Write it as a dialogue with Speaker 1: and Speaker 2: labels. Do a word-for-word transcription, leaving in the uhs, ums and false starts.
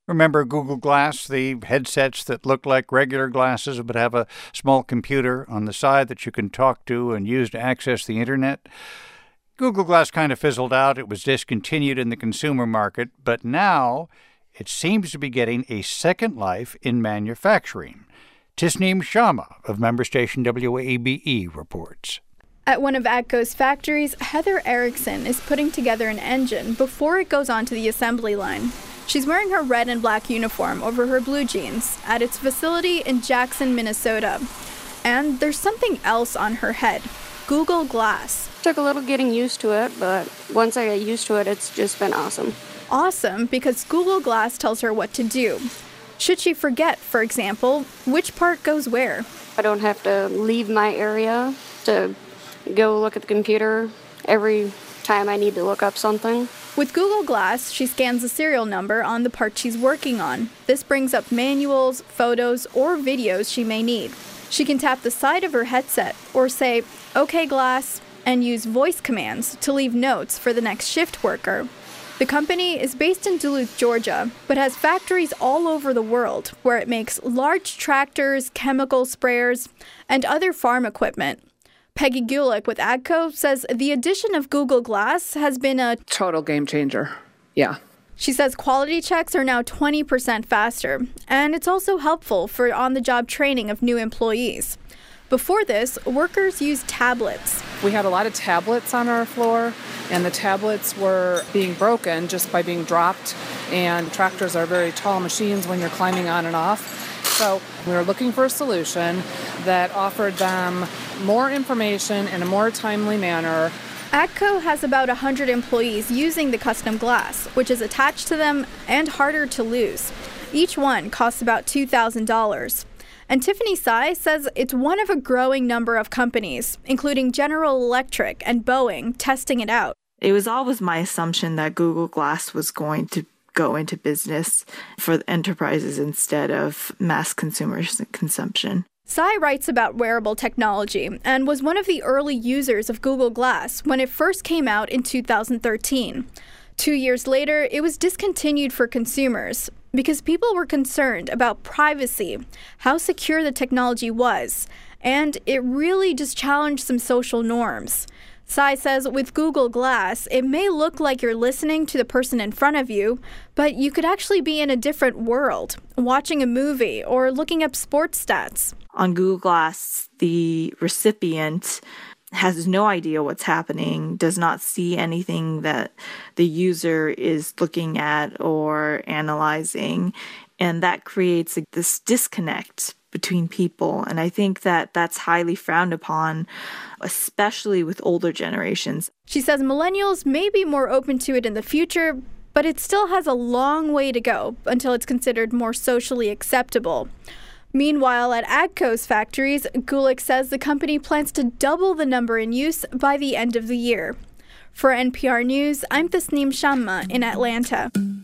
Speaker 1: Remember Google Glass, the headsets that look like regular glasses but have a small computer on the side that you can talk to and use to access the internet? Google Glass kind of fizzled out. It was discontinued in the consumer market, but now it seems to be getting a second life in manufacturing. Tisneem Sharma of member station W A B E reports.
Speaker 2: At one of AGCO's factories, Heather Erickson is putting together an engine before it goes onto the assembly line. She's wearing her red and black uniform over her blue jeans at its facility in Jackson, Minnesota. And there's something else on her head, Google Glass.
Speaker 3: Took a little getting used to it, but once I get used to it, it's just been awesome.
Speaker 2: Awesome because Google Glass tells her what to do. Should she forget, for example, which part goes where?
Speaker 3: I don't have to leave my area to go look at the computer every time I need to look up something.
Speaker 2: With Google Glass, she scans the serial number on the part she's working on. This brings up manuals, photos, or videos she may need. She can tap the side of her headset or say, "Okay, Glass," and use voice commands to leave notes for the next shift worker. The company is based in Duluth, Georgia, but has factories all over the world where it makes large tractors, chemical sprayers, and other farm equipment. Peggy Gulick with AGCO says the addition of Google Glass has been a
Speaker 4: total game changer. Yeah.
Speaker 2: She says quality checks are now twenty percent faster, and it's also helpful for on-the-job training of new employees. Before this, workers used tablets.
Speaker 4: We had a lot of tablets on our floor, and the tablets were being broken just by being dropped, and tractors are very tall machines when you're climbing on and off. So we were looking for a solution that offered them more information in a more timely manner.
Speaker 2: AGCO has about one hundred employees using the custom glass, which is attached to them and harder to lose. Each one costs about two thousand dollars. And Tiffany Tsai says it's one of a growing number of companies, including General Electric and Boeing, testing it out.
Speaker 5: It was always my assumption that Google Glass was going to go into business for enterprises instead of mass consumer consumption.
Speaker 2: Tsai writes about wearable technology and was one of the early users of Google Glass when it first came out in two thousand thirteen. Two years later, it was discontinued for consumers because people were concerned about privacy, how secure the technology was, and it really just challenged some social norms. Tsai says with Google Glass, it may look like you're listening to the person in front of you, but you could actually be in a different world, watching a movie or looking up sports stats.
Speaker 5: On Google Glass, the recipient has no idea what's happening, does not see anything that the user is looking at or analyzing, and that creates this disconnect between people. And I think that that's highly frowned upon, especially with older generations.
Speaker 2: She says millennials may be more open to it in the future, but it still has a long way to go until it's considered more socially acceptable. Meanwhile, at AGCO's factories, Gulick says the company plans to double the number in use by the end of the year. For N P R News, I'm Tisneem Sharma in Atlanta.